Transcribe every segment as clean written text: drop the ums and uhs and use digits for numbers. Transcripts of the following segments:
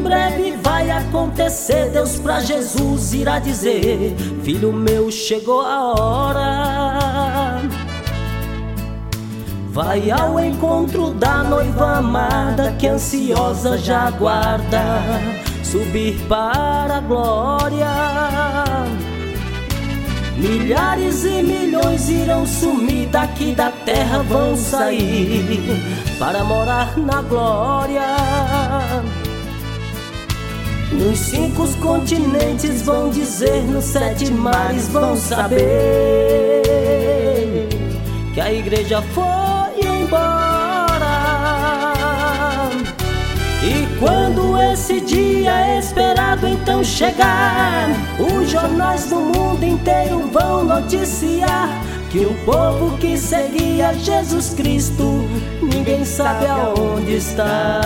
breve vai acontecer. Deus pra Jesus irá dizer: filho meu, chegou a hora. Vai ao encontro da noiva amada, que ansiosa já aguarda subir para a glória. Milhares e milhões irão sumir daqui da terra, vão sair para morar na glória. Nos 5 continentes vão dizer, nos 7 mares vão saber que a igreja foi embora. E quando esse dia esperado então chegar, os jornais do mundo inteiro vão noticiar que o povo que seguia Jesus Cristo, ninguém sabe aonde está.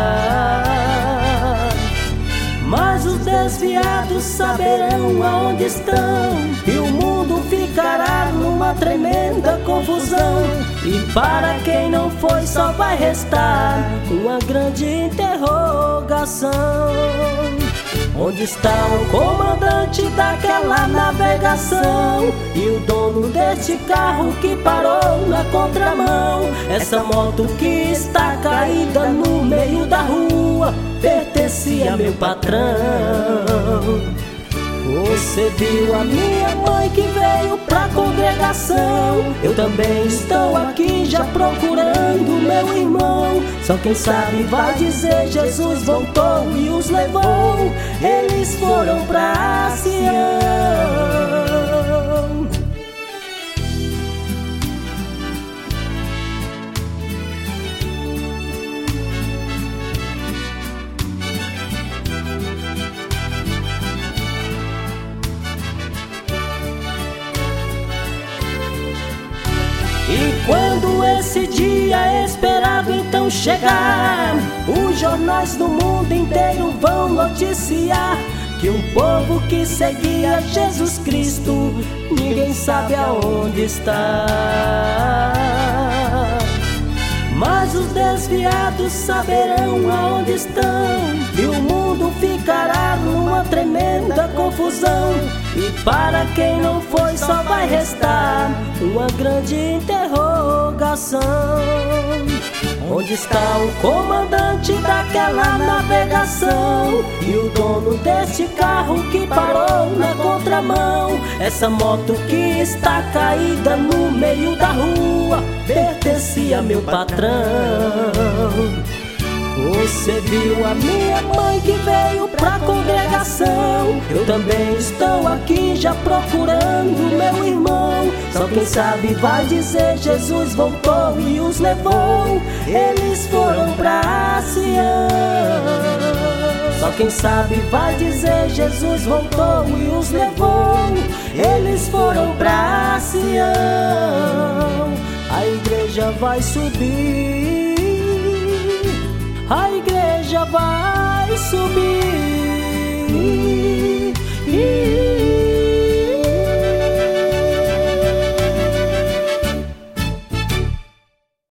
Mas os desviados saberão aonde estão, e o mundo ficará numa tremenda confusão. E para quem não foi só vai restar uma grande interrogação: onde está o comandante daquela navegação e o dono deste carro que parou na contramão? Essa moto que está caída no meio da rua pertencia a meu patrão. Você viu a minha mãe que veio pra congregação? Eu também estou aqui já procurando meu irmão. Só quem sabe vai dizer: Jesus voltou e os levou. Eles foram pra Sião. E quando esse dia esperado então chegar, os jornais do mundo inteiro vão noticiar que um povo que seguia Jesus Cristo, ninguém sabe aonde está. Mas os desviados saberão aonde estão, e o mundo ficará numa tremenda confusão. E para quem não foi só vai restar uma grande interrogação: onde está o comandante daquela navegação e o dono deste carro que parou na contramão? Essa moto que está caída no meio da rua pertencia a meu patrão. Você viu a minha mãe que veio pra congregação? Eu também estou aqui já procurando meu irmão. Só quem sabe vai dizer: Jesus voltou e os levou. Eles foram pra Sião. Só quem sabe vai dizer: Jesus voltou e os levou. Eles foram pra Sião. A igreja vai subir, a igreja vai subir.